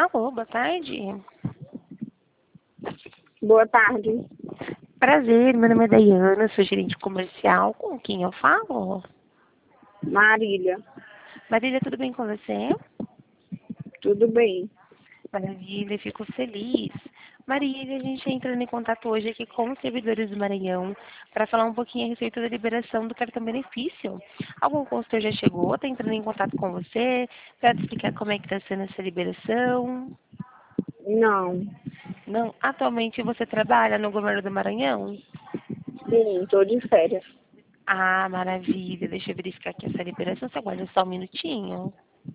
Alô, boa tarde. Boa tarde. Prazer, meu nome é Dayana, sou gerente comercial. Com quem eu falo? Marília. Marília, tudo bem com você? Tudo bem? Maravilha, fico feliz. Marília, a gente entra em contato hoje aqui com os servidores do Maranhão para falar um pouquinho a respeito da liberação do cartão benefício. Algum consultor já chegou, está entrando em contato com você para te explicar como é que está sendo essa liberação? Não. Não, atualmente você trabalha no governo do Maranhão? Sim, estou de férias. Ah, maravilha. Deixa eu verificar aqui essa liberação. Você aguarda só um minutinho.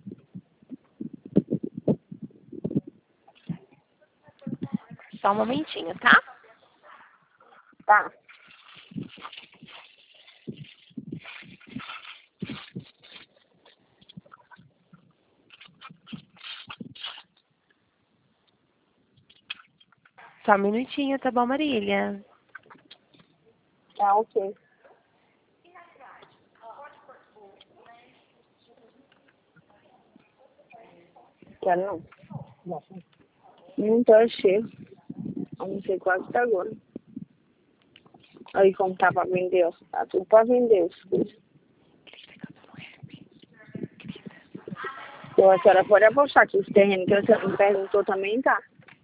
Só um momentinho, tá? Tá. Só um minutinho, tá bom, Marília? Tá, ok. Quer não? Não tô cheio. Almocei quase até agora. Aí como tá pra vender, ó. Tá tudo pra vender as coisas. Então, a senhora pode apostar que os terrenos que a senhora me perguntou também tá.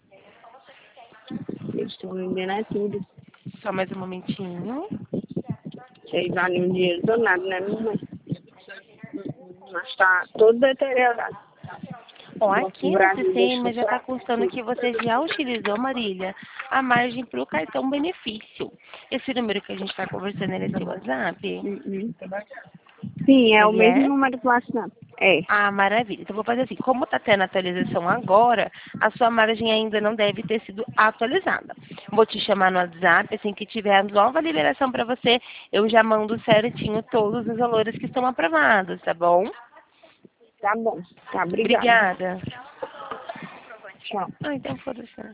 Eles estão vendendo é tudo. Só mais um momentinho. Vocês valem um dinheiro danado, né, mamãe? Mas tá todo deteriorado. Bom, Nosso aqui no Brasil sistema deixou já está pra constando que você já utilizou, Marília, a margem para o cartão benefício. Esse número que a gente está conversando, ele é seu WhatsApp? Sim, é o Ele mesmo é? número que eu É. Ah, maravilha. Então, vou fazer assim. Como está tendo atualização agora, a sua margem ainda não deve ter sido atualizada. Vou te chamar no WhatsApp, assim que tiver a nova liberação para você, eu já mando certinho todos os valores que estão aprovados, tá bom? Tá bom. Tá, obrigada. Obrigada. Tchau. Ah, então foda-se.